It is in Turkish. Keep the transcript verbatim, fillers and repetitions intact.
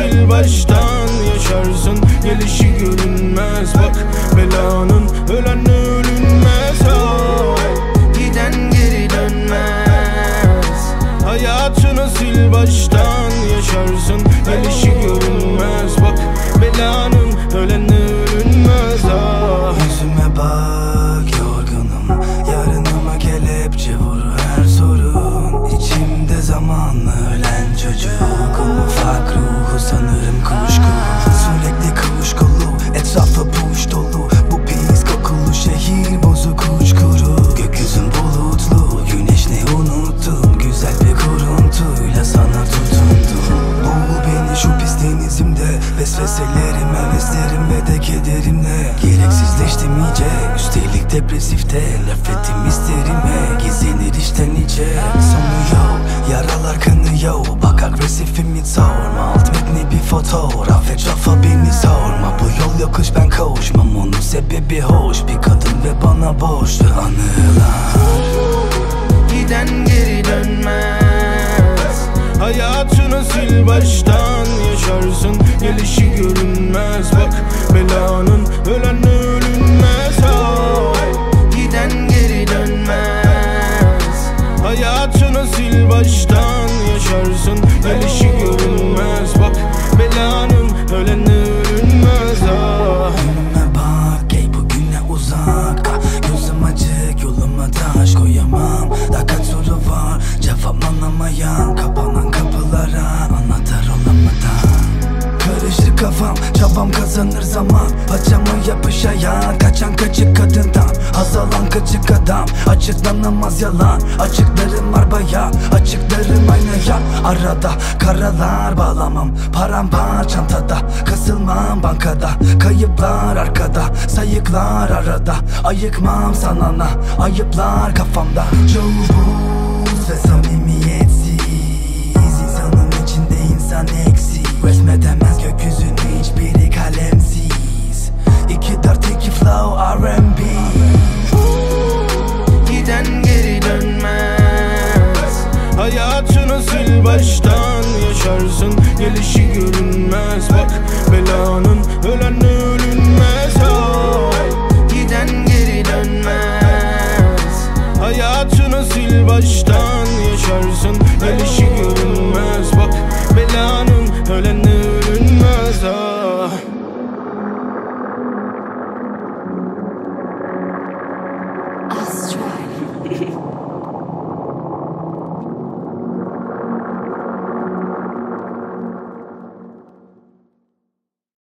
sil baştan yaşarsın. Gelişi görünmez bak belanın, ölen ölünmez. Ay, giden geri dönmez. Hayatını sil baştan yaşarsın. Gelişi görünmez bak belanın, ölen ölünmez. Ah. Yüzüme bak yorgunum, yarınıma kelepçe vur her sorun. İçimde zamanla ölen çocuk, ufak ruhu sanırım kuşku. Sürekli kuşkulu, etrafı puş dolu. Bu pis kokulu şehir bozuk uçkuru. Gökyüzün bulutlu, güneş ne unuttum. Güzel bir kuruntuyla sana tutundum. Boğul beni şu pis denizimde, vesveselerim, heveslerim ve de kederimle. Gereksizleştim iyice, üstelik depresifte. Nefretim isterime, gizlenir içten içe. Sonu yok, yaralar kanıyor. Bak agresifim hiç sorma. Alt metni bir fotoğraf, etrafa beni sorma. Bu yol yokuş ben koşmam, onun sebebi hoş. Bir kadın ve bana borçlu anılar. Giden geri dönmez. Hayatını sil baştan yaşarsın. Gelişi görünmez bak belanın, ölen ölünmez. Ay, giden geri dönmez. Hayatını sil baştan yaşarsın. Gelişi görünmez bak belanın, ölen ölünmez. Ah. Önüme bak ey bugüne uzak. Gözüm açık yoluma taş koyamam. Daha kaç soru var cevaplanamayan. Kapanan kapılara anahtar olamadan. Karışır kafam, çabam kazanır zaman. Paçama yapış ayağın, kaçan kaçık kadından. Azalan kaçık adam, açıklanamaz yalan. Açıklarım var baya, açıklarım aynaya. Arada karalar bağlamam, paramparça çantada. Kasılmam bankada, kayıplar arkada. Sayıklar arada, ayıkmam sanana. Ayıplar kafamda. Çoğu buz ve samimiyetsiz. İnsanın içinde insan eksik. Resmedemez gökyüzünü hiçbiri kalemsiz. İki dört iki flow R and B. Giden geri dönmez. Hayatını sil baştan yaşarsın. Gelişi görünmez bak belanın, ölen ölünmez. Ay, giden geri dönmez. Hayatını sil baştan yaşarsın. Gelişi görünmez bak belanın, ölen ölünmez. Ah. Astral.